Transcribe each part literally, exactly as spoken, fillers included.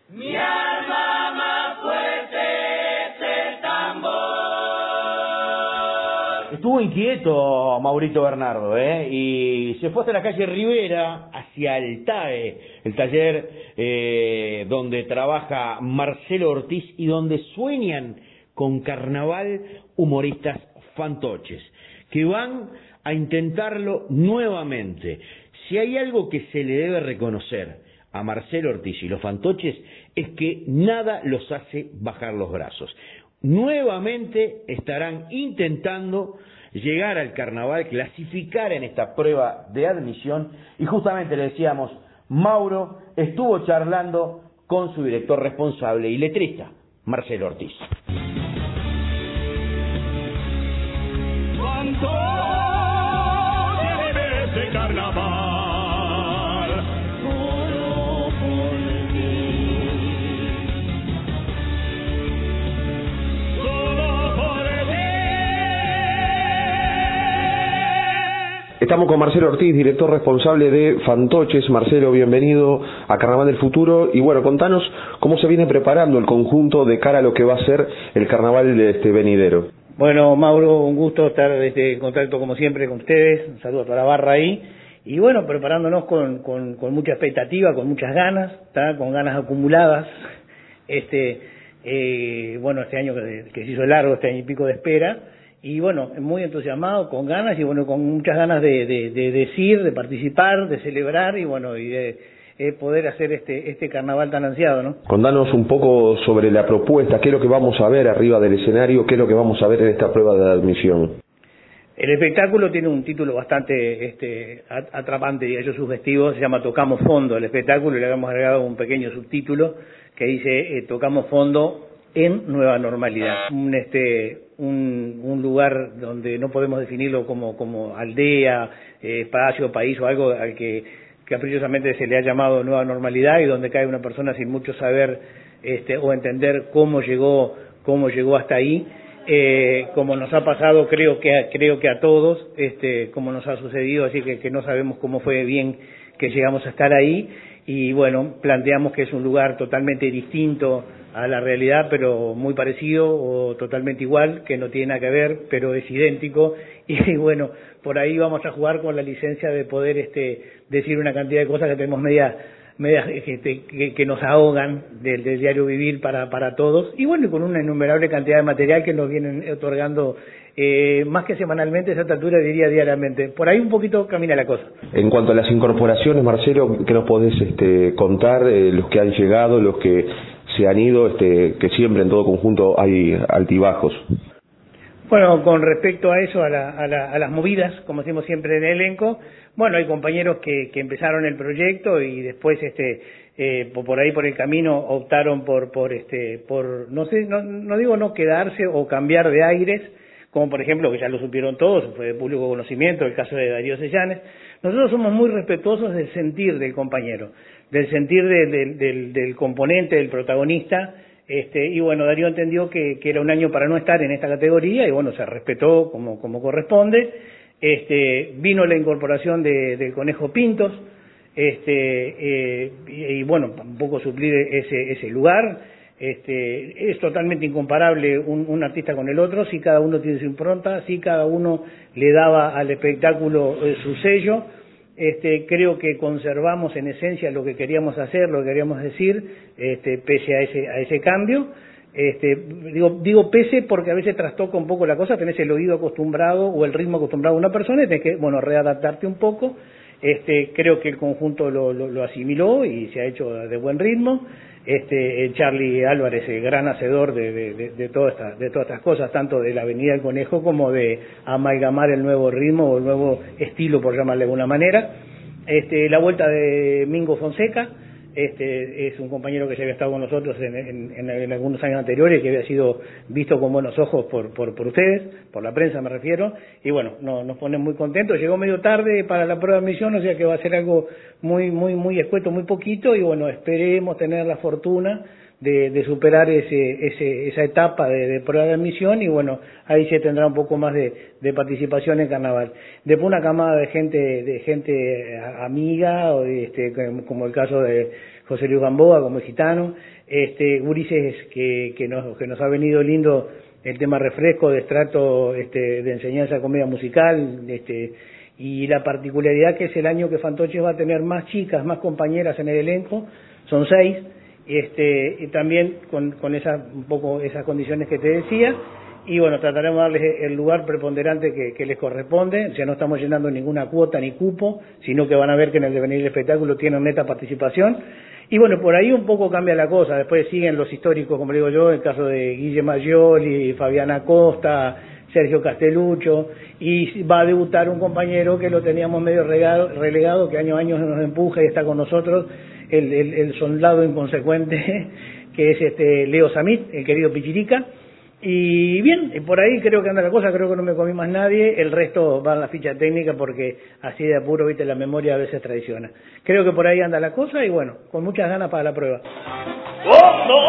Mi alma más fuerte es el tambor. Estuvo inquieto Maurito Bernardo, ¿eh? Y se fue hasta la calle Rivera, hacia el T A E, el taller eh, donde trabaja Marcelo Ortiz y donde sueñan con carnaval humoristas fantoches, que van a intentarlo nuevamente. Si hay algo que se le debe reconocer a Marcelo Ortiz y los fantoches es que nada los hace bajar los brazos. Nuevamente estarán intentando llegar al carnaval, clasificar en esta prueba de admisión, y justamente le decíamos, Mauro estuvo charlando con su director responsable y letrista, Marcelo Ortiz. De carnaval. Estamos con Marcelo Ortiz, director responsable de Fantoches. Marcelo, bienvenido a Carnaval del Futuro. Y bueno, contanos cómo se viene preparando el conjunto de cara a lo que va a ser el carnaval de este venidero. Bueno, Mauro, un gusto estar este, en contacto como siempre con ustedes. Un saludo a toda la barra ahí. Y bueno, preparándonos con, con, con mucha expectativa, con muchas ganas, ¿tá? Con ganas acumuladas. Este, eh, bueno, este año que, que se hizo largo, este año y pico de espera. Y bueno, muy entusiasmado, con ganas y bueno, con muchas ganas de, de, de decir, de participar, de celebrar y bueno, y de eh, poder hacer este este carnaval tan ansiado, ¿no? Contanos un poco sobre la propuesta, qué es lo que vamos a ver arriba del escenario, qué es lo que vamos a ver en esta prueba de admisión. El espectáculo tiene un título bastante este, atrapante, y ellos sugestivos, se llama Tocamos Fondo el espectáculo, y le habíamos agregado un pequeño subtítulo que dice eh, Tocamos Fondo en Nueva Normalidad. Un este un, un lugar donde no podemos definirlo como, como aldea, eh, espacio, país o algo al que caprichosamente se le ha llamado Nueva Normalidad, y donde cae una persona sin mucho saber este, o entender cómo llegó, cómo llegó hasta ahí. Eh, como nos ha pasado, creo que a, creo que a todos, este, como nos ha sucedido, así que, que no sabemos cómo fue bien que llegamos a estar ahí, y bueno, planteamos que es un lugar totalmente distinto a la realidad, pero muy parecido o totalmente igual, que no tiene nada que ver, pero es idéntico, y bueno, por ahí vamos a jugar con la licencia de poder este, decir una cantidad de cosas que tenemos media medias que, que, que nos ahogan del, del diario vivir para, para todos, y bueno, y con una innumerable cantidad de material que nos vienen otorgando eh, más que semanalmente, a esta altura diría diariamente. Por ahí un poquito camina la cosa. En cuanto a las incorporaciones, Marcelo, ¿qué nos podés este, contar? Eh, los que han llegado, los que se han ido, este, que siempre en todo conjunto hay altibajos. Bueno, con respecto a eso, a, la, a, la, a las movidas, como decimos siempre en el elenco, bueno, hay compañeros que, que empezaron el proyecto y después, este, eh, por, por ahí por el camino optaron por, por, este, por, no sé, no, no digo no quedarse o cambiar de aires, como por ejemplo, que ya lo supieron todos, fue de público conocimiento, el caso de Darío Sellanes. Nosotros somos muy respetuosos del sentir del compañero, del sentir de, de, del, del componente, del protagonista. Este, y bueno, Darío entendió que, que era un año para no estar en esta categoría y bueno, se respetó como, como corresponde. Este, vino la incorporación de, del Conejo Pintos, este, eh, y, y bueno, un poco suplir ese, ese lugar. Este, es totalmente incomparable un, un artista con el otro, si cada uno tiene su impronta, si cada uno le daba al espectáculo eh, su sello. Este, creo que conservamos en esencia lo que queríamos hacer, lo que queríamos decir, este, pese a ese, a ese cambio. Este, digo, digo pese porque a veces trastoca un poco la cosa, tenés el oído acostumbrado o el ritmo acostumbrado a una persona y tenés que, bueno, readaptarte un poco. Este, creo que el conjunto lo, lo, lo asimiló y se ha hecho de buen ritmo. Este, Charlie Álvarez, el gran hacedor de, de, de, de, toda esta, de todas estas cosas, tanto de la Avenida del Conejo como de amalgamar el nuevo ritmo o el nuevo estilo, por llamarle de alguna manera. Este, la vuelta de Mingo Fonseca, este, es un compañero que ya había estado con nosotros en, en, en, en algunos años anteriores, que había sido visto con buenos ojos por, por, por ustedes, por la prensa me refiero, y bueno, no, nos pone muy contentos. Llegó medio tarde para la prueba de admisión, o sea que va a ser algo muy, muy, muy escueto, muy poquito, y bueno, esperemos tener la fortuna de, de superar ese, ese, esa etapa de, de prueba de admisión, y bueno, ahí se tendrá un poco más de, de participación en carnaval. Después una camada de gente, de gente amiga, o de, este, como el caso de José Luis Gamboa como gitano, este, gurises que, que, nos, que nos ha venido lindo el tema refresco, de estrato este, de enseñanza de comedia musical, este, y la particularidad que es el año que Fantoches va a tener más chicas, más compañeras en el elenco, son seis, este, y también con, con esa, un poco esas condiciones que te decía, y bueno, trataremos de darles el lugar preponderante que, que les corresponde, o sea, no estamos llenando ninguna cuota ni cupo, sino que van a ver que en el devenir del espectáculo tienen neta participación, y bueno, por ahí un poco cambia la cosa, después siguen los históricos, como digo yo, el caso de Guille Mayoli, Fabiana Costa, Sergio Castelucho, y va a debutar un compañero que lo teníamos medio regado, relegado, que año a año nos empuja y está con nosotros, el, el, el soldado inconsecuente, que es este Leo Samit, el querido Pichirica. Y bien, por ahí creo que anda la cosa, creo que no me comí más nadie, el resto va en la ficha técnica porque así de apuro, viste, la memoria a veces traiciona. Creo que por ahí anda la cosa y bueno, con muchas ganas para la prueba. ¡Oh, no!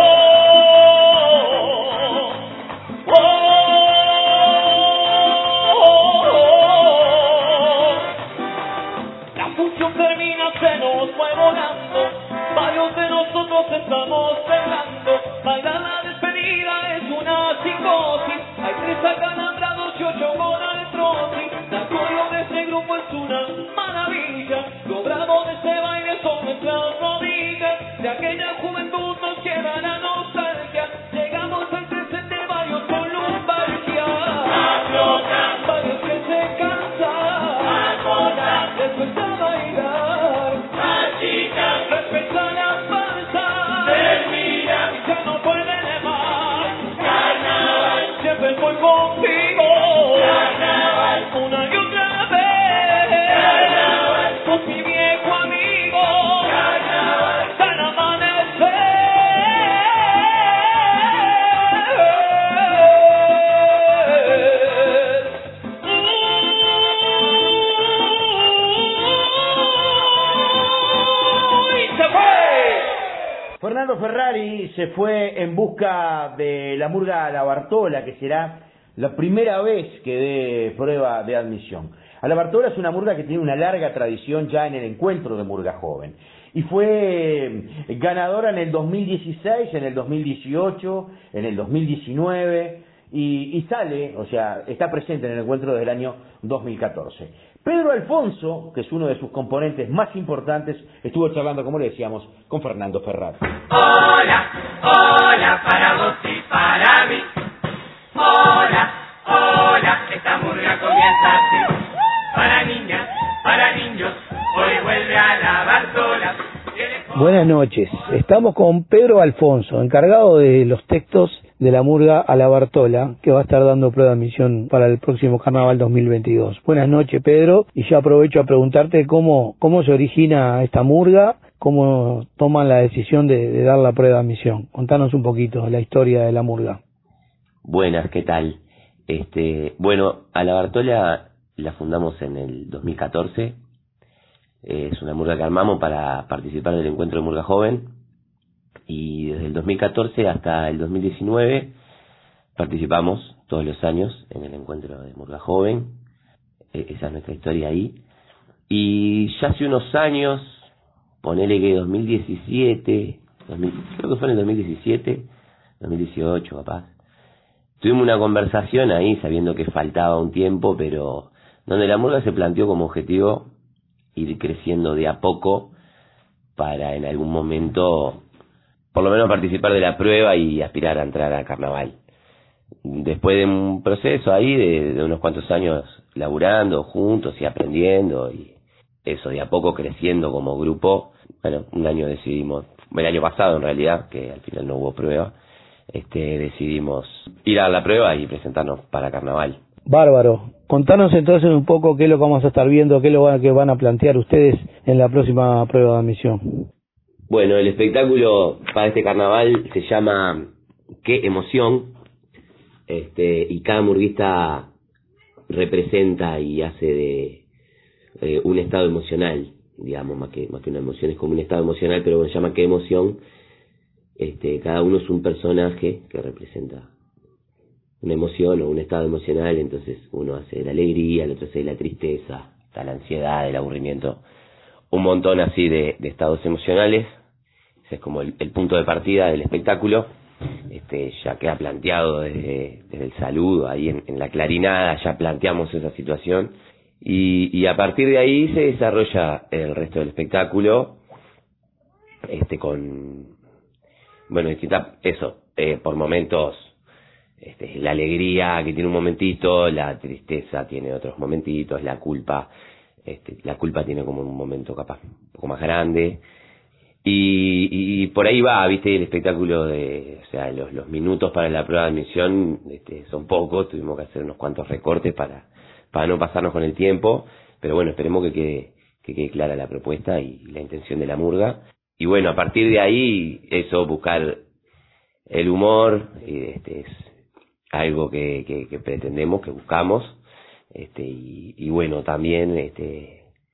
¡Oh! La función termina, se nos fue volando, varios de nosotros estamos velando, bailar la despedida es una psicosis, hay tres acalambrados y ocho con artrosis, la coreo de este grupo es una maravilla, lo bravo de este baile son nuestras rodillas, de aquella juventud nos queda la nostalgia, llegamos al presente varios con lumbalgia, varios que se cansan, les cuesta bailar, respeta la falsa, ya no pueden más, siempre voy contigo, una y otra vez, con mi viejo amigo, tan amanecer. ¡Uy, se fue! Fernando Ferrari se fue en busca de la murga a la Bartola, que será la primera vez que dé prueba de admisión. A la Bartola es una murga que tiene una larga tradición ya en el encuentro de murga joven. Y fue ganadora en el dos mil dieciséis, en el dos mil dieciocho, en el dos mil diecinueve, y, y sale, o sea, está presente en el encuentro desde el año dos mil catorce. Pedro Alfonso, que es uno de sus componentes más importantes, estuvo charlando, como le decíamos, con Fernando Ferrari. Hola, hola para vos y para mí. Hola, hola, esta murga comienza así. Para niñas, para niños, hoy vuelve a la Bartola. Buenas noches, estamos con Pedro Alfonso, encargado de los textos de la murga a la Bartola, que va a estar dando prueba de admisión para el próximo Carnaval dos mil veintidós. Buenas noches, Pedro, y yo aprovecho a preguntarte cómo, cómo se origina esta murga, cómo toman la decisión de, de dar la prueba de admisión. Contanos un poquito la historia de la murga. Buenas, ¿qué tal? Este, bueno, a la Bartola la fundamos en el dos mil catorce. Es una murga que armamos para participar del encuentro de murga joven. Y desde el dos mil catorce hasta el dos mil diecinueve participamos todos los años en el encuentro de murga joven. Esa es nuestra historia ahí. Y ya hace unos años, ponele que dos mil diecisiete, dos mil, creo que fue en el dos mil diecisiete, dos mil dieciocho capaz, tuvimos una conversación ahí sabiendo que faltaba un tiempo, pero donde la murga se planteó como objetivo ir creciendo de a poco para en algún momento por lo menos participar de la prueba y aspirar a entrar a carnaval. Después de un proceso ahí de, de unos cuantos años laburando juntos y aprendiendo y eso, de a poco creciendo como grupo, bueno, un año decidimos, el año pasado en realidad, que al final no hubo prueba, este decidimos ir a la prueba y presentarnos para carnaval. Bárbaro. Contanos entonces un poco qué es lo que vamos a estar viendo, qué es lo que van a plantear ustedes en la próxima prueba de admisión. Bueno, el espectáculo para este carnaval se llama Qué emoción, este, y cada murguista representa y hace de eh, un estado emocional, digamos, más que más que una emoción, es como un estado emocional, pero se llama Qué emoción. Este, cada uno es un personaje que representa una emoción o un estado emocional, entonces uno hace la alegría, el otro hace la tristeza, la ansiedad, el aburrimiento, un montón así de, de estados emocionales. ese es como el, el punto de partida del espectáculo. Este, ya queda planteado desde, desde el saludo, ahí en, en la clarinada ya planteamos esa situación, y, y a partir de ahí se desarrolla el resto del espectáculo, este, con, bueno, distinta, eso, eh, por momentos, este, la alegría que tiene un momentito, la tristeza tiene otros momentitos, la culpa, este, la culpa tiene como un momento capaz un poco más grande. Y, y por ahí va, viste, el espectáculo de, o sea, los, los minutos para la prueba de admisión este, son pocos, tuvimos que hacer unos cuantos recortes para, para no pasarnos con el tiempo, pero bueno, esperemos que quede, que quede clara la propuesta y la intención de la murga. Y bueno, a partir de ahí, eso, buscar el humor, este, es algo que, que, que pretendemos, que buscamos, este, y, y bueno, también, este,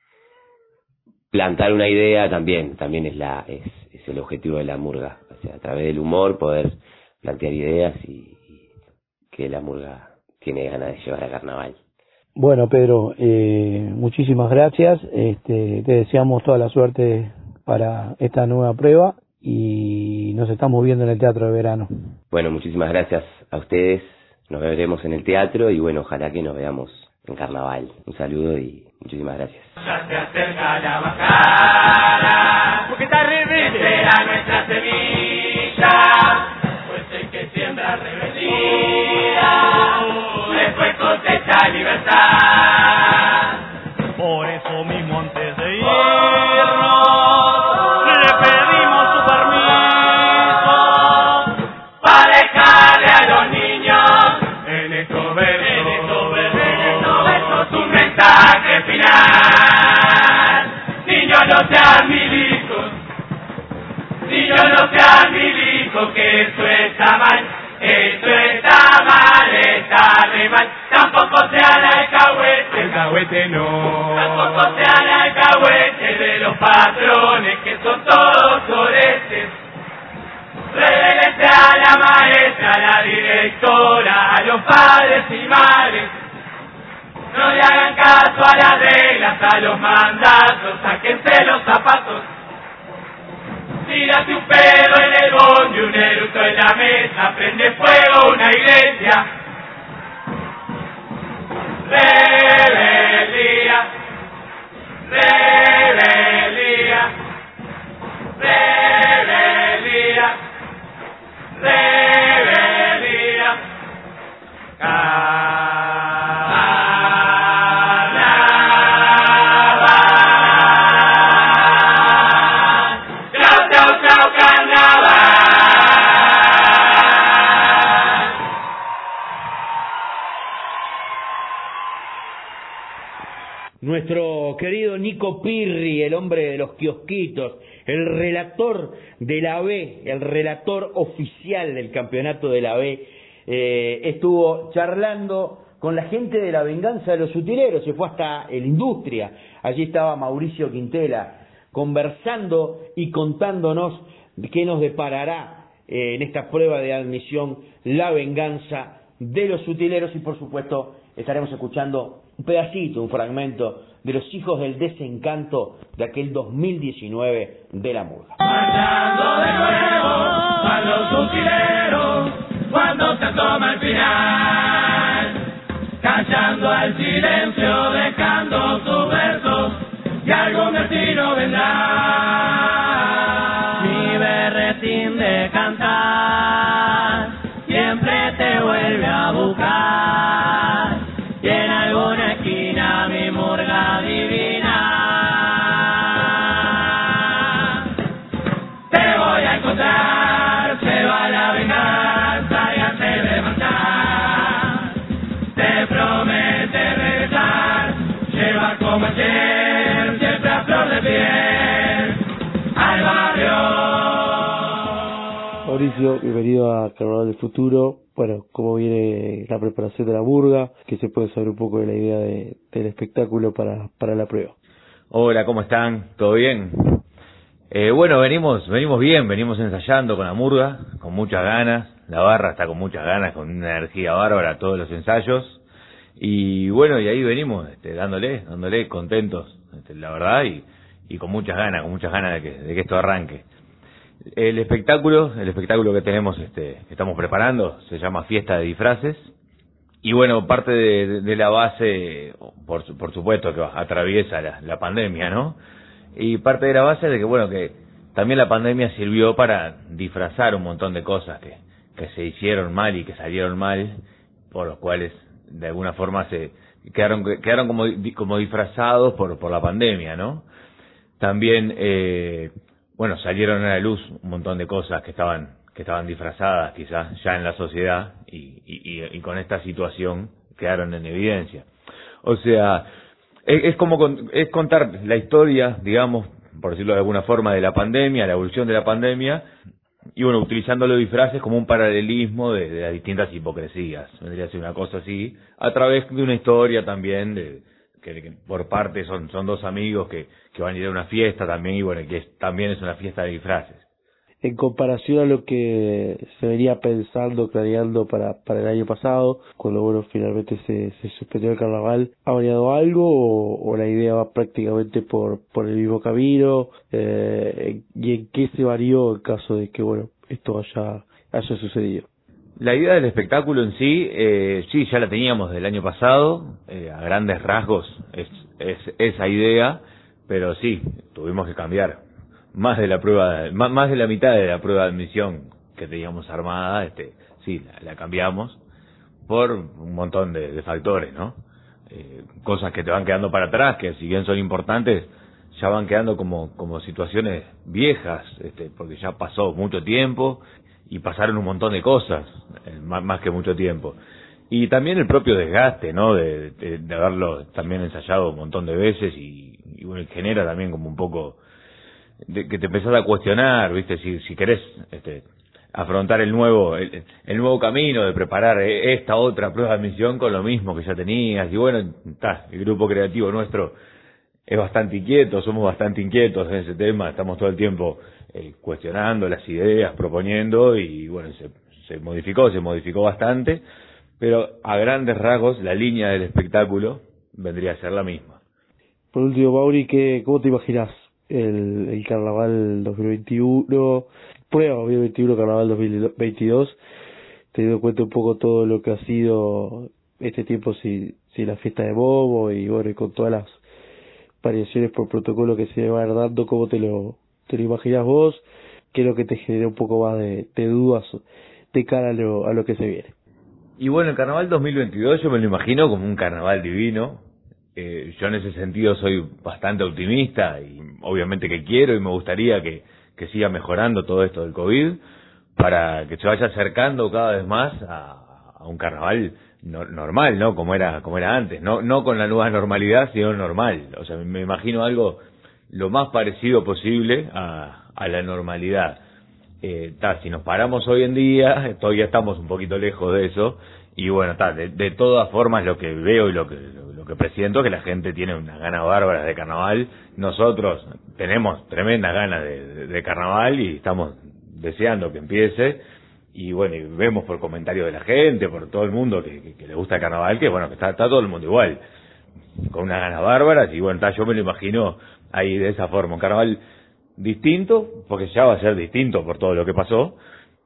plantar una idea también, también es la es, es el objetivo de la murga, o sea, a través del humor poder plantear ideas y, y que la murga tiene ganas de llevar a carnaval. Bueno, Pedro, eh, muchísimas gracias, este, te deseamos toda la suerte para esta nueva prueba y nos estamos viendo en el Teatro de Verano. Bueno, muchísimas gracias a ustedes, nos veremos en el teatro y bueno, ojalá que nos veamos en carnaval. Un saludo y muchísimas gracias. Ya se acerca la bajada, porque está rebelde, será nuestra semilla, pues el que siembra rebeldía, después cosecha libertad. Por eso mismo antes de irnos, le pedimos su permiso, para dejarle a los niños, en estos versos, en estos versos, un mensaje final. Niños, no sean milicos, niños, no sean milicos, que eso está mal, eso está mal, está re mal. Tampoco sean alcahuetes, alcahuete no, tampoco sean alcahuetes de los patrones, que son todos orestes. Rebélense a la maestra, a la directora, a los padres y madres. No le hagan caso a las reglas, a los mandatos, sáquense los zapatos. Tírate un pedo en el bondi, un eructo en la mesa, prende fuego una iglesia. Rebeldía, rebeldía, rebeldía, rebeldía. Nuestro querido Nico Pirri, el hombre de los kiosquitos, el relator de la B, el relator oficial del campeonato de la B, eh, estuvo charlando con la gente de la venganza de los utileros, se fue hasta el Industria, allí estaba Mauricio Quintela, conversando y contándonos qué nos deparará eh, en esta prueba de admisión la venganza de los utileros, y por supuesto estaremos escuchando un pedacito, un fragmento de los hijos del desencanto de aquel dos mil diecinueve de la murga. Marchando de nuevo a los utileros cuando se toma el final, callando al silencio, dejando sus versos, y algún destino vendrá. Mi berretín de cantar siempre te vuelve a buscar, y en alguna esquina mi murga divina te voy a encontrar. Se va la venganza y antes de marchar te promete regresar, lleva como ayer siempre a flor de piel al barrio. Mauricio, bienvenido a Carnaval del Futuro. Bueno, ¿cómo viene la preparación de la murga? ¿Qué se puede saber un poco de la idea de, del espectáculo para, para la prueba? Hola, ¿cómo están? ¿Todo bien? Eh, bueno, venimos venimos bien, venimos ensayando con la murga, con muchas ganas. La barra está con muchas ganas, con una energía bárbara todos los ensayos. Y bueno, y ahí venimos este, dándole, dándole contentos, este, la verdad, y, y con muchas ganas, con muchas ganas de que, de que esto arranque. El espectáculo, el espectáculo que tenemos, este, que estamos preparando, se llama Fiesta de Disfraces. Y bueno, parte de, de la base, por, por supuesto que atraviesa la, la pandemia, ¿no? Y parte de la base de que, bueno, que también la pandemia sirvió para disfrazar un montón de cosas que, que se hicieron mal y que salieron mal, por los cuales de alguna forma se quedaron quedaron como como disfrazados por por la pandemia, ¿no? También, eh, bueno, salieron a la luz un montón de cosas que estaban que estaban disfrazadas quizás ya en la sociedad y, y, y con esta situación quedaron en evidencia. O sea, es, es como con, es contar la historia, digamos, por decirlo de alguna forma, de la pandemia, la evolución de la pandemia, y bueno, utilizando los disfraces como un paralelismo de, de las distintas hipocresías. Vendría a ser una cosa así, a través de una historia también, de que, que por parte son son dos amigos que, que van a ir a una fiesta también, y bueno, que es, también es una fiesta de disfraces. En comparación a lo que se venía pensando, planeando para, para el año pasado, cuando bueno, finalmente se, se suspendió el carnaval, ¿ha variado algo o, o la idea va prácticamente por, por el mismo camino? Eh, ¿Y en qué se varió en caso de que bueno esto haya, haya sucedido? La idea del espectáculo en sí, eh, sí, ya la teníamos del año pasado, eh, a grandes rasgos es, es esa idea, pero sí, tuvimos que cambiar. Más de la prueba, más, más de la mitad de la prueba de admisión que teníamos armada, este, sí, la, la cambiamos por un montón de, de factores, ¿no? Eh, cosas que te van quedando para atrás, que si bien son importantes, ya van quedando como, como situaciones viejas, este, porque ya pasó mucho tiempo y pasaron un montón de cosas, eh, más, más que mucho tiempo. Y también el propio desgaste, ¿no? De, de, de haberlo también ensayado un montón de veces y, y bueno, genera también como un poco de que te empezás a cuestionar, viste, si si querés este afrontar el nuevo el, el nuevo camino de preparar esta otra prueba de admisión con lo mismo que ya tenías. Y bueno, está, el grupo creativo nuestro es bastante inquieto, somos bastante inquietos en ese tema, estamos todo el tiempo eh, cuestionando las ideas, proponiendo, y bueno, se, se modificó, se modificó bastante, pero a grandes rasgos la línea del espectáculo vendría a ser la misma. Por último, Mauri, ¿qué, ¿cómo te imaginas el, el carnaval dos mil veintiuno, prueba dos mil veintiuno, carnaval dos mil veintidós, teniendo en cuenta un poco todo lo que ha sido este tiempo sin, sin la fiesta de Bobo y bueno, y con todas las variaciones por protocolo que se van dando? ¿Cómo te lo, te lo imaginas vos? ¿Qué es lo que te genera un poco más de, de dudas de cara a lo, a lo que se viene? Y bueno, el carnaval dos mil veintidós yo me lo imagino como un carnaval divino. Eh, yo en ese sentido soy bastante optimista y obviamente que quiero y me gustaría que, que siga mejorando todo esto del COVID para que se vaya acercando cada vez más a, a un carnaval no, normal, ¿no? Como era como era antes, no no con la nueva normalidad, sino normal. O sea, me imagino algo lo más parecido posible a, a la normalidad. Eh, ta, si nos paramos hoy en día, todavía estamos un poquito lejos de eso. Y bueno, ta, de, de todas formas lo que veo y lo que lo, lo que presiento es que la gente tiene unas ganas bárbaras de carnaval. Nosotros tenemos tremendas ganas de, de, de carnaval y estamos deseando que empiece. Y bueno, y vemos por comentarios de la gente, por todo el mundo que, que, que le gusta el carnaval, que bueno, que está, está todo el mundo igual, con unas ganas bárbaras. Y bueno, ta, yo me lo imagino ahí de esa forma, un carnaval distinto, porque ya va a ser distinto por todo lo que pasó,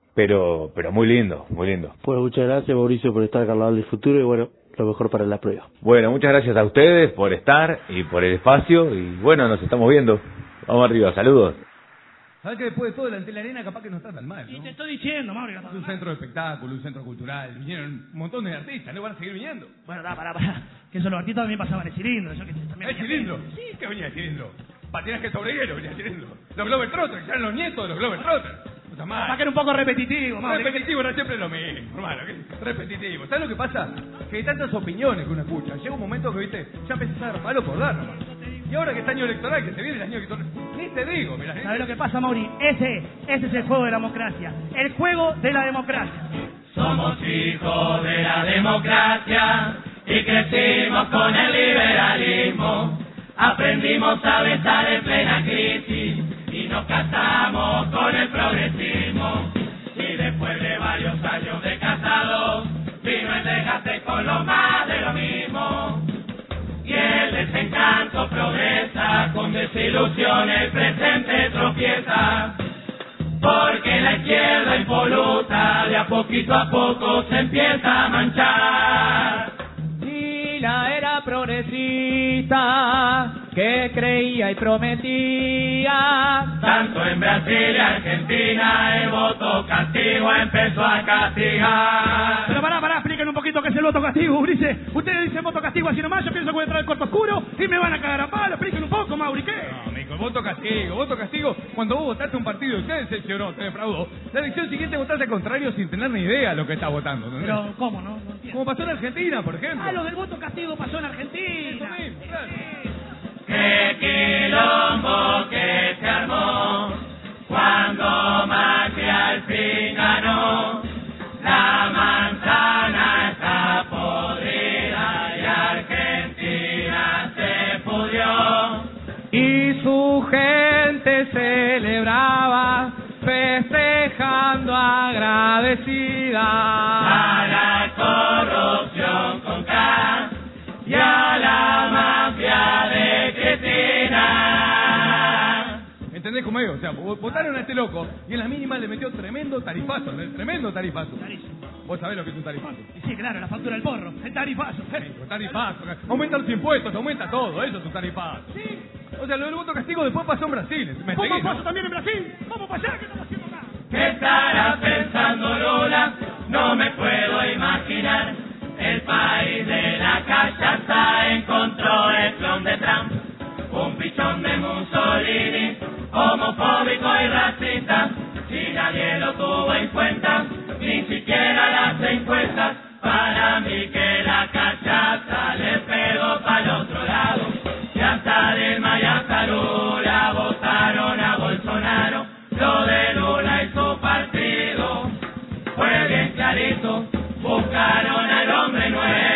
pero pero muy lindo, muy lindo. Pues muchas gracias, Mauricio, por estar al Carnaval del Futuro y bueno, lo mejor para la prueba. Bueno, muchas gracias a ustedes por estar y por el espacio y bueno, nos estamos viendo. Vamos arriba, saludos. ¿Sabes que después de todo delante de la arena capaz que no está tan mal, ¿no? Y te estoy diciendo, Mauri, no está Es un tan mal. centro de espectáculo, un centro cultural, vinieron un montón de artistas, ¿no van a seguir viniendo? Bueno, da, pará, pará. Que eso los artistas también pasaban el cilindro. Yo que también ¿El cilindro? Sí, que venía el cilindro. Patinaje sobre hielo venía el cilindro. Los Globetrotters, que eran los nietos de los Globetrotters. Puta madre. Para que era un poco repetitivo, Mauri. Repetitivo era siempre lo mismo, hermano. que- Repetitivo. ¿Sabes lo que pasa? Que hay tantas opiniones que uno escucha. Llega un momento que, viste, ya empezás a dar palo por dar nomás. Y ahora que es año electoral, que se viene el año electoral, ni te digo, mira. ¿Sabes lo que pasa, Mauri? Ese, ese es el juego de la democracia. El juego de la democracia. Somos hijos de la democracia y crecimos con el liberalismo. Aprendimos a besar en plena crisis y nos casamos con el progresismo. Y después de varios años de casados, vino el desgaste con lo más de lo mismo. Y el desencanto progresa, con desilusión el presente tropieza. porque la izquierda impoluta de a poquito a poco se empieza a manchar. Y la era progresista que creía y prometía, tanto en Brasil y Argentina el voto castigo empezó a castigar. Pero pará, pará, expliquen un poquito qué es el voto castigo, Ulises. Ustedes dicen voto castigo así nomás, yo pienso que voy a entrar al cuarto oscuro y me van a cagar a palo. Expliquen un poco, Mauri, ¿qué? No, mico, voto castigo, voto castigo. Cuando vos votaste un partido y usted decepcionó, te defraudó, la elección siguiente votaste al contrario sin tener ni idea de lo que está votando, ¿entendés? Pero, ¿cómo, no? No entiendo. Como pasó en Argentina, por ejemplo. Ah, lo del voto castigo pasó en Argentina. Eso mismo, claro. Qué quilombo que se armó cuando Macri al fin ganó. La manzana está podrida y Argentina se pudrió. y su gente celebraba festejando agradecida a la corrupción con K y a la mafia de Cristina. ¿Entendés cómo es? O sea, votaron a este loco y en la mínima le metió tremendo tarifazo, tremendo tarifazo. ¿Vos sabés lo que es un tarifazo? Sí, claro, la factura del porro, el tarifazo. Un tarifazo, aumenta los impuestos, aumenta todo, eso es un tarifazo. Sí. O sea, lo del voto castigo después pasó en Brasil. ¿Me ¿Cómo seguís, pasó no? también en Brasil? Vamos para allá, ¿qué estamos haciendo acá? ¿Qué estará pensando Lula? No me puedo imaginar. El país de la cachaza encontró el clon de Trump, un pichón de Mussolini, homofóbico y racista. Si nadie lo tuvo en cuenta, ni siquiera las encuestas, para mí que la cachaza le pegó para el otro lado. Y hasta Dilma y hasta Lula votaron a Bolsonaro. Lo de Lula y su partido fue bien clarito, buscaron al hombre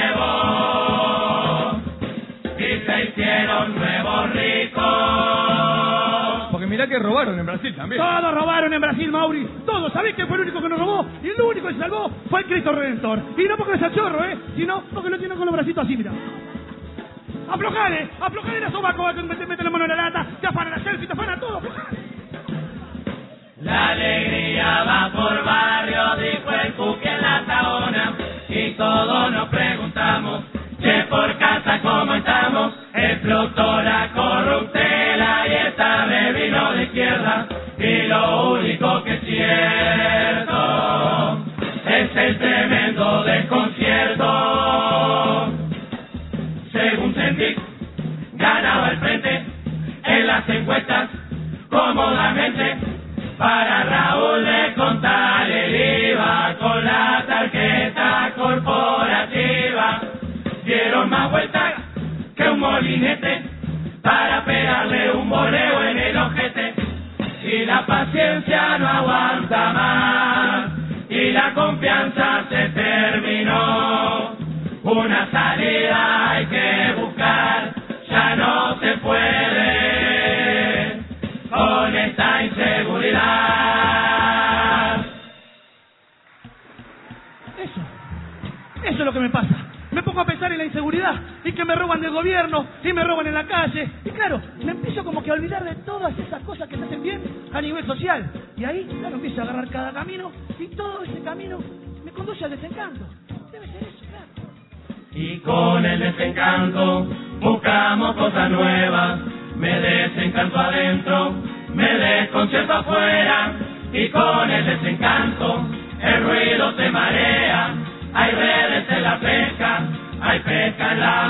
nuevo y se hicieron nuevos ricos. Porque mirá que robaron en Brasil también. Todos robaron en Brasil, Mauri. Todos. ¿Sabés quién fue el único que no robó? Y el único que se salvó fue el Cristo Redentor. Y no porque es el chorro, ¿eh? Sino porque lo tiene con los bracitos así, mira. ¡Aflojale! ¡Aflojale la sobaco! Mete, mete la mano en la lata, te afana la selfie, te afana todo, aflojale. La alegría va por barrio, dijo el Cuqui en la Tahona, y todos nos preguntamos, che, por casa cómo estamos, explotó la corruptela y esta vez vino de izquierda, y lo único que es cierto es el tremendo desconcierto. Según Sendic, ganaba el frente en las encuestas cómodamente. Para Raúl de contar el I V A con la tarjeta corporativa. Dieron más vueltas que un molinete para pegarle un boleo en el ojete. Y la paciencia no aguanta más y la confianza se terminó. Una salida hay que buscar, ya no se puede con esta inseguridad. Eso. Eso es lo que me pasa. Me pongo a pensar en la inseguridad y que me roban del gobierno y me roban en la calle. Y claro, me empiezo como que a olvidar de todas esas cosas que me hacen bien a nivel social. Y ahí, claro, empiezo a agarrar cada camino y todo ese camino me conduce al desencanto. Debe ser eso, claro. Y con el desencanto buscamos cosas nuevas. Me desencanto adentro, me desconcierto afuera. Y con el desencanto el ruido se marea. Hay redes en la pesca, hay pesca en la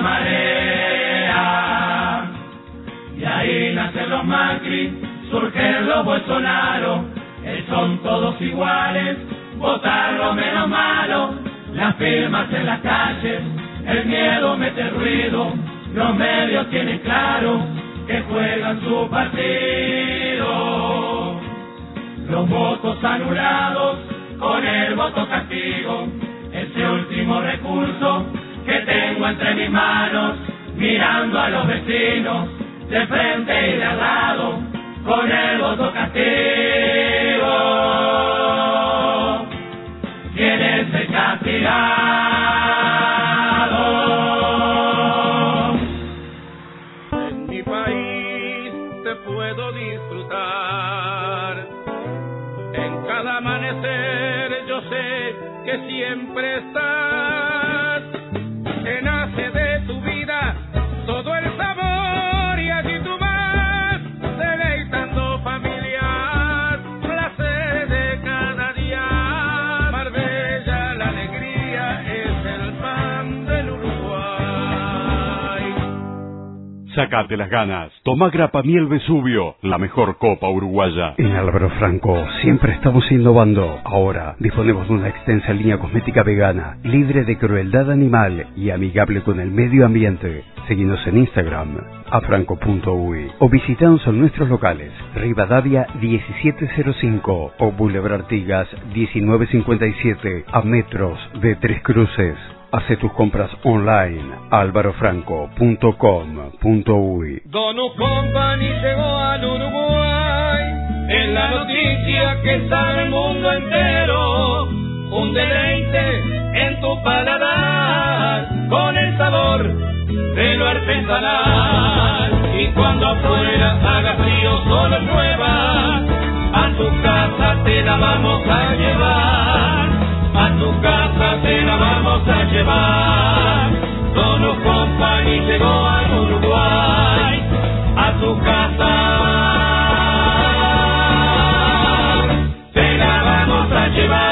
marea. Y ahí nacen los Macri, surgen los Bolsonaro. Eh, son todos iguales, votar lo menos malo. Las firmas en las calles, el miedo mete ruido. Los medios tienen claro que juegan su partido. Los votos anulados con el voto castigo, ese último recurso que tengo entre mis manos, mirando a los vecinos de frente y de al lado, con el voto castigo. ¿Quién es el castigado? En mi país te puedo disfrutar yo sé que siempre estás. Que nace de tu vida todo el sabor y allí tú vas deleitando familias, placeres de cada día. Marbella, la alegría es el pan del Uruguay. Sácate las ganas. Toma Grapa Miel Vesubio, la mejor copa uruguaya. En Álvaro Franco siempre estamos innovando. Ahora disponemos de una extensa línea cosmética vegana, libre de crueldad animal y amigable con el medio ambiente. Seguinos en Instagram, afranco punto uy, o visitanos en nuestros locales, Rivadavia diecisiete cero cinco o Boulevard Artigas diecinueve cincuenta y siete, a metros de Tres Cruces. Hace tus compras online, álvaro franco punto com punto uy. Donut Company llegó al Uruguay, es la noticia que sabe el mundo entero. Un deleite en tu paladar, con el sabor de lo artesanal. Y cuando afuera haga frío, solo llueva, a tu casa te la vamos a llevar. A tu casa te la vamos a llevar. Donut Company llegó al Uruguay, a tu casa te la vamos a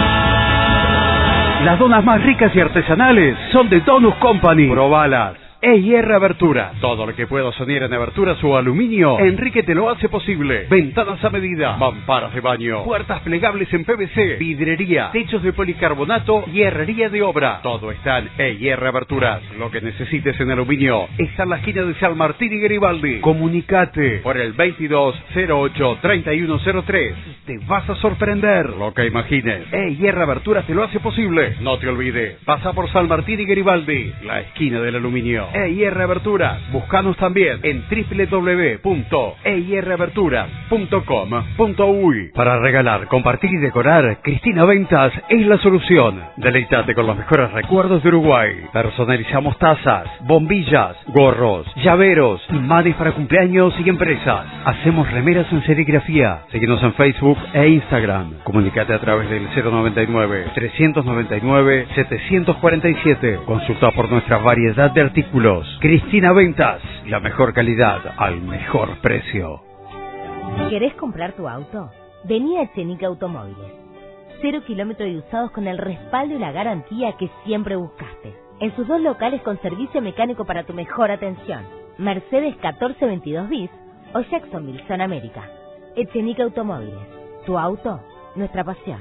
llevar. Las donas más ricas y artesanales son de Donut Company. Probalas. E I R Aberturas. Todo lo que puedas soñar en aberturas o aluminio, Enrique te lo hace posible. Ventanas a medida, mamparas de baño, puertas plegables en P V C, vidrería, techos de policarbonato y herrería de obra. Todo está en E I R Aberturas. Lo que necesites en aluminio está en la esquina de San Martín y Garibaldi. Comunicate por el veintidós cero ocho treinta y uno cero tres. Te vas a sorprender. Lo que imagines, E I R Aberturas te lo hace posible. No te olvides, pasa por San Martín y Garibaldi, la esquina del aluminio. E I R Aberturas. Búscanos también en doble u doble u doble u punto e i r aberturas punto com punto uy. Para regalar, compartir y decorar, Cristina Ventas es la solución. Deleitate con los mejores recuerdos de Uruguay. Personalizamos tazas, bombillas, gorros, llaveros, imanes para cumpleaños y empresas. Hacemos remeras en serigrafía. Síguenos en Facebook e Instagram. Comunicate a través del cero noventa y nueve, trescientos noventa y nueve, setecientos cuarenta y siete. Consulta por nuestra variedad de artículos. Cristina Ventas, la mejor calidad al mejor precio. ¿Querés comprar tu auto? Vení a Echenique Automóviles. Cero kilómetros de usados con el respaldo y la garantía que siempre buscaste. En sus dos locales con servicio mecánico para tu mejor atención. Mercedes catorce veintidós bis o Jacksonville, Zona América. Echenique Automóviles. Tu auto, nuestra pasión.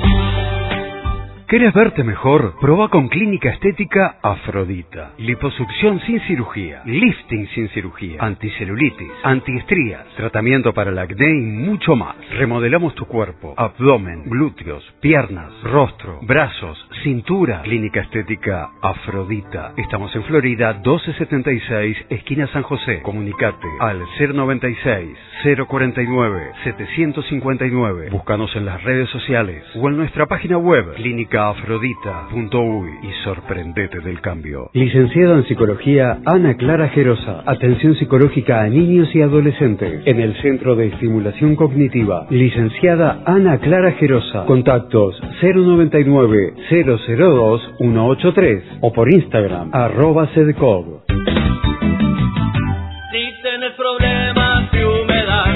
¿Querés verte mejor? Proba con Clínica Estética Afrodita. Liposucción sin cirugía, lifting sin cirugía, anticelulitis, antiestrías, tratamiento para el acné y mucho más. Remodelamos tu cuerpo, abdomen, glúteos, piernas, rostro, brazos, cintura. Clínica Estética Afrodita. Estamos en Florida doce setenta y seis, esquina San José. Comunicate al cero noventa y seis, cero cuarenta y nueve, setecientos cincuenta y nueve. Búscanos en las redes sociales o en nuestra página web clínica afrodita punto uy y sorprendete del cambio. Licenciada en Psicología Ana Clara Gerosa. Atención psicológica a niños y adolescentes en el Centro de Estimulación Cognitiva. Licenciada Ana Clara Gerosa. Contactos cero noventa y nueve, cero cero dos, ciento ochenta y tres o por Instagram arroba sedcog. Si tenés problemas de humedad,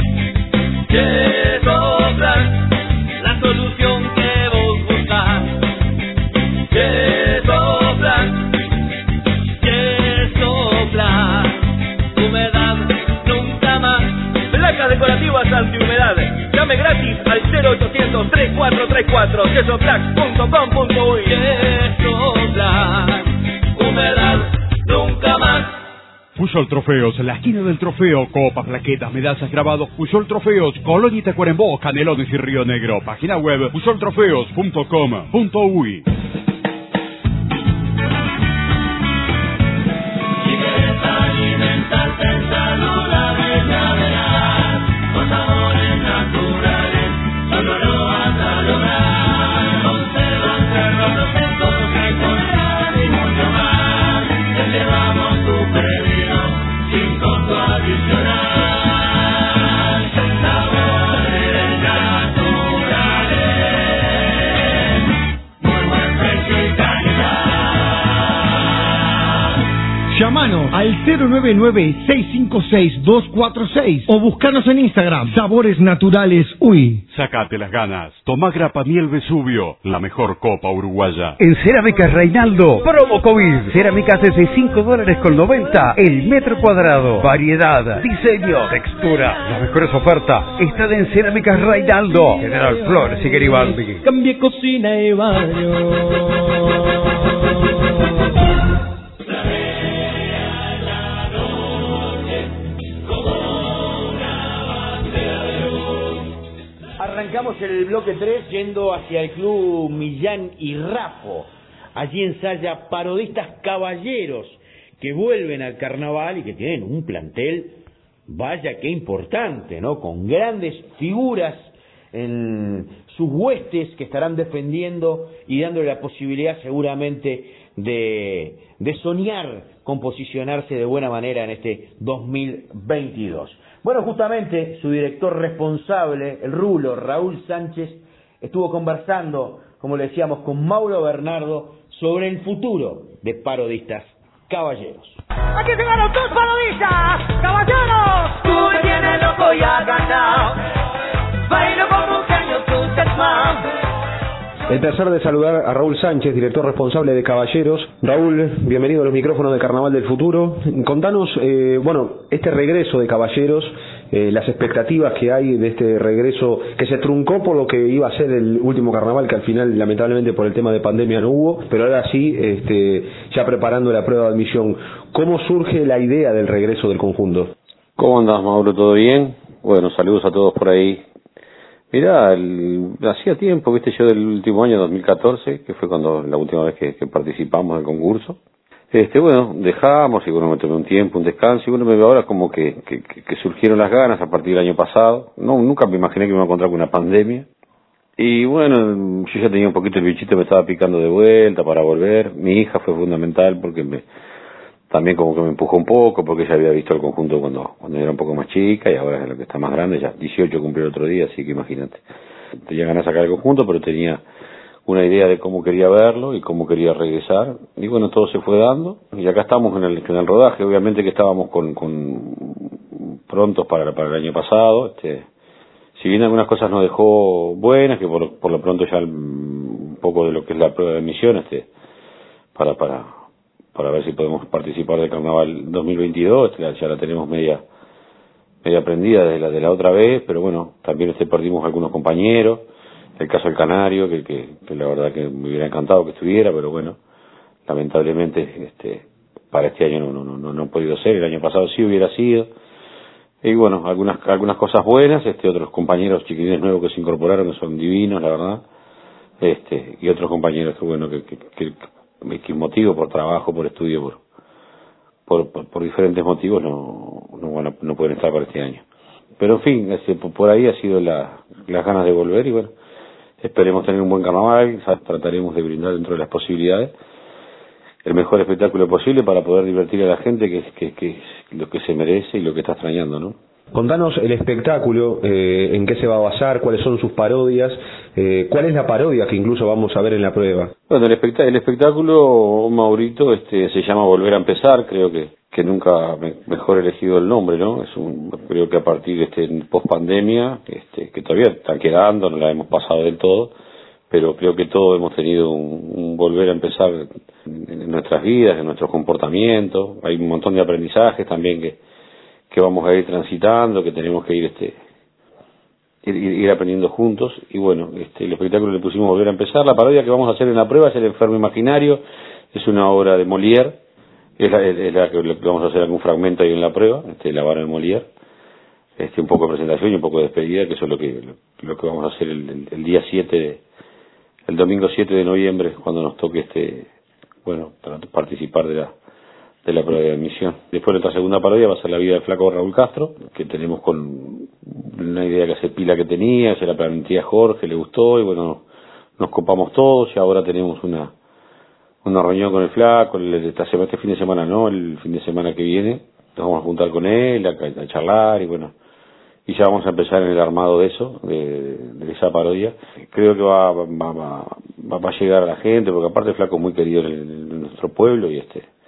que soplan la solución que vos buscás. Que soplan, que soplan, humedad nunca más. Placas decorativas antihumedad. Llame gratis al cero ochocientos, treinta y cuatro treinta y cuatro, quesoplax punto com punto uy. Que soplan, humedad nunca más. Puyol Trofeos, la esquina del trofeo, copas, plaquetas, medallas, grabados. Puyol Trofeos, Colonia y Tacuarembó, Canelones y Río Negro. Página web puyol trofeos punto com punto uy. Si quieres alimentarte saludable, ya verás, con sabores naturales, solo lo vas a lograr. Conservan cerdos secos que conservan y mucho más. Te llevamos tu pedido sin costo adicional. Sabores naturales. Llámanos al cero nueve nueve, seis cinco seis, dos cuatro seis o buscanos en Instagram, Sabores Naturales Uy. Sacate las ganas. Tomá Grapa Miel Vesubio, la mejor copa uruguaya. En Cerámicas Reinaldo, promo COVID. Cerámicas desde cinco dólares con noventa el metro cuadrado. Variedad, diseño, textura. Las mejores ofertas están en Cerámicas Reinaldo. General Flores y Garibaldi. Cambie cocina y baño. Arrancamos el bloque tres yendo hacia el club Millán y Raffo. Allí ensaya Parodistas Caballeros, que vuelven al carnaval y que tienen un plantel, vaya que importante, ¿no? Con grandes figuras en sus huestes que estarán defendiendo y dándole la posibilidad seguramente de, de soñar con posicionarse de buena manera en este dos mil veintidós. Bueno, justamente su director responsable, el rulo Raúl Sánchez, estuvo conversando, como le decíamos, con Mauro Bernardo sobre el futuro de Parodistas Caballeros. Aquí llegaron tus parodistas, caballeros. Tú me tienes loco y has ganado. Bailo como un genio, tú seas más. El placer de saludar a Raúl Sánchez, director responsable de Caballeros. Raúl, bienvenido a los micrófonos de Carnaval del Futuro. Contanos, eh, bueno, este regreso de Caballeros, eh, las expectativas que hay de este regreso que se truncó por lo que iba a ser el último carnaval, que al final, lamentablemente, por el tema de pandemia no hubo, pero ahora sí, este, ya preparando la prueba de admisión. ¿Cómo surge la idea del regreso del conjunto? ¿Cómo andás, Mauro? ¿Todo bien? Bueno, saludos a todos por ahí. Mirá, el, hacía tiempo, viste, yo del último año, dos mil catorce, que fue cuando la última vez que, que participamos del concurso. Este, bueno, dejamos y bueno, me tomé un tiempo, un descanso y bueno, me veo ahora como que, que, que surgieron las ganas a partir del año pasado. No, nunca me imaginé que me iba a encontrar con una pandemia. Y bueno, yo ya tenía un poquito el bichito, me estaba picando de vuelta para volver. Mi hija fue fundamental porque me, también como que me empujó un poco, porque ella había visto el conjunto cuando, cuando era un poco más chica y ahora es lo que está más grande, ya dieciocho cumplió el otro día, así que imagínate. Tenía ganas de sacar el conjunto, pero tenía una idea de cómo quería verlo y cómo quería regresar. Y bueno, todo se fue dando y acá estamos en el, en el rodaje. Obviamente que estábamos con, con prontos para, para el año pasado. Este, si bien algunas cosas nos dejó buenas, que por, por lo pronto ya el, un poco de lo que es la prueba de admisión, este, para... para para ver si podemos participar del Carnaval dos mil veintidós, ya la tenemos media media prendida desde la de la otra vez, pero bueno, también este perdimos algunos compañeros, el caso del Canario, que, que, que la verdad que me hubiera encantado que estuviera, pero bueno, lamentablemente este para este año no no no no ha podido ser, el año pasado sí hubiera sido, y bueno, algunas algunas cosas buenas, este otros compañeros chiquilines nuevos que se incorporaron, que son divinos, la verdad, este y otros compañeros que bueno, que, que, que X motivo, por trabajo, por estudio, por por, por, por diferentes motivos no no, bueno, no pueden estar para este año. Pero en fin, este, por ahí ha sido la, las ganas de volver y bueno, esperemos tener un buen carnaval, trataremos de brindar dentro de las posibilidades el mejor espectáculo posible para poder divertir a la gente, que, que, que es lo que se merece y lo que está extrañando, ¿no? Contanos el espectáculo, eh, en qué se va a basar, cuáles son sus parodias, eh, cuál es la parodia que incluso vamos a ver en la prueba. Bueno, el, espect el espectáculo, Maurito, este, se llama Volver a Empezar, creo que, que nunca me mejor elegido el nombre, ¿no? Es un, creo que a partir de este post pandemia, este, que todavía está quedando, no la hemos pasado del todo, pero creo que todos hemos tenido un, un volver a empezar en, en nuestras vidas, en nuestros comportamientos. Hay un montón de aprendizajes también que que vamos a ir transitando, que tenemos que ir este ir, ir aprendiendo juntos, y bueno, este el espectáculo le pusimos Volver a Empezar. La parodia que vamos a hacer en la prueba es El Enfermo Imaginario, es una obra de Molière, es la, es la que vamos a hacer algún fragmento ahí en la prueba, este la vara de Molière, este un poco de presentación y un poco de despedida, que eso es lo que lo, lo que vamos a hacer el, el, el día siete, el domingo siete de noviembre, cuando nos toque este bueno, para participar de la de la prueba de admisión. Después nuestra segunda parodia va a ser La vida del flaco Raúl Castro, que tenemos con una idea que hace pila que tenía, se la planteé a Jorge, le gustó y bueno, nos copamos todos y ahora tenemos una una reunión con el flaco, esta semana, este fin de semana no, el fin de semana que viene, nos vamos a juntar con él, a, a charlar y bueno, y ya vamos a empezar en el armado de eso, de, de esa parodia. Creo que va, va, va, va a llegar a la gente, porque aparte el flaco es muy querido en, el, en nuestro pueblo y este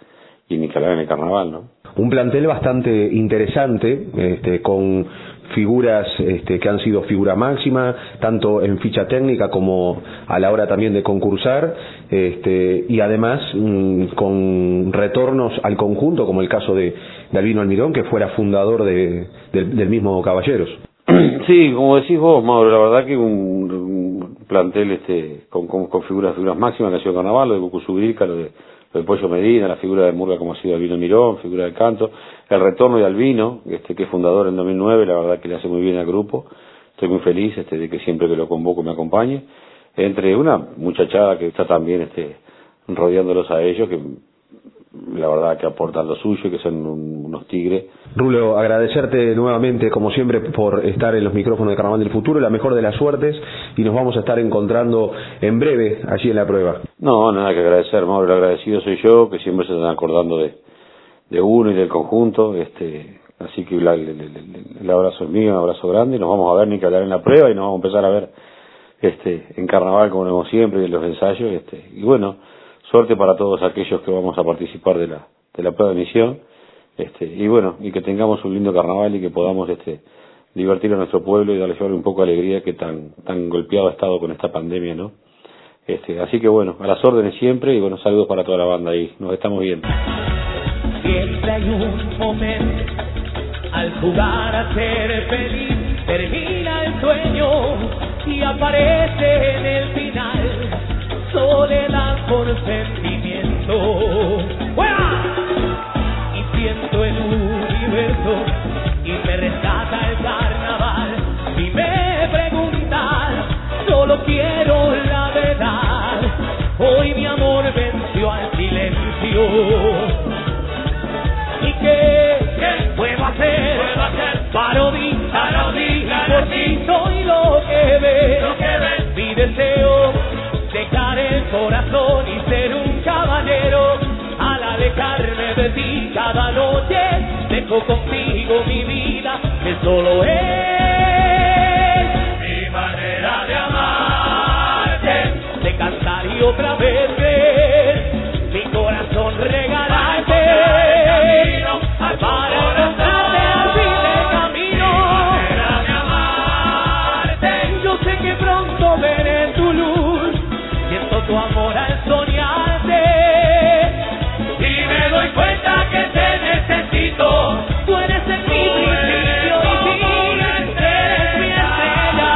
y ni que hablar en el carnaval, ¿no? Un plantel bastante interesante, este, con figuras este, que han sido figura máxima, tanto en ficha técnica como a la hora también de concursar, este, y además mmm, con retornos al conjunto, como el caso de, de Albino Almirón, que fuera fundador de, de, del mismo Caballeros. Sí, como decís vos, Mauro, la verdad que un, un plantel este con, con, con figuras figuras máximas que ha sido Carnaval, lo de Bucusubirca, lo de, lo de Pollo Medina, la figura de Murga como ha sido Albino Almirón, figura del canto, el retorno de Albino, este que es fundador en dos mil nueve, la verdad que le hace muy bien al grupo, estoy muy feliz este de que siempre que lo convoco me acompañe, entre una muchachada que está también este rodeándolos a ellos, que la verdad que aportan lo suyo y que son un, unos tigres. Rulo, agradecerte nuevamente, como siempre, por estar en los micrófonos de Carnaval del Futuro, la mejor de las suertes, y nos vamos a estar encontrando en breve allí en la prueba. No, nada que agradecer, Mauro, el agradecido soy yo, que siempre se están acordando de, de uno y del conjunto, este así que la, el, el, el abrazo es mío, un abrazo grande, y nos vamos a ver ni que hablar en la prueba, y nos vamos a empezar a ver este en Carnaval como lo vemos siempre, y en los ensayos, este y bueno, suerte para todos aquellos que vamos a participar de la de la prueba de misión, este y bueno, y que tengamos un lindo carnaval y que podamos este divertir a nuestro pueblo y darle un poco de alegría que tan tan golpeado ha estado con esta pandemia, ¿no? Este, así que bueno, a las órdenes siempre, y bueno, saludos para toda la banda ahí, nos estamos viendo. Siempre hay un momento al jugar a ser feliz, termina el sueño y aparece en el final soledad por sentimiento. ¡Fuera! Y siento el universo y me rescata el carnaval. Si me preguntas, solo quiero la verdad. Hoy mi amor venció al silencio. ¿Y qué, qué puedo hacer? ¿Puedo hacer? Para odiar, por ti soy lo que ves, lo que ves. Mi deseo, dejar el corazón y ser un caballero. Al alejarme de ti cada noche, dejo contigo mi vida, que solo es mi manera de amarte, de cantar y otra vez ver mi corazón regalarte, para encontrarte al fin del camino. Mi manera de amarte, yo sé que pronto veré tu luz, siento tu amor al soñarte, y me doy cuenta que te necesito. Tú eres el mi principio y fin, eres mi estrella.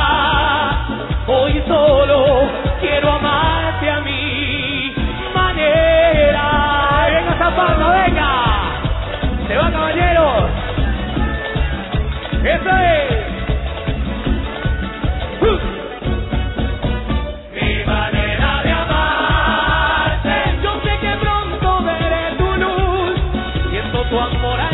Hoy solo quiero amarte a mi manera. Venga Zapata, venga. Se va, caballeros. Eso es. Mi manera de amarte. Yo sé que pronto veré tu luz. Siento tu amor.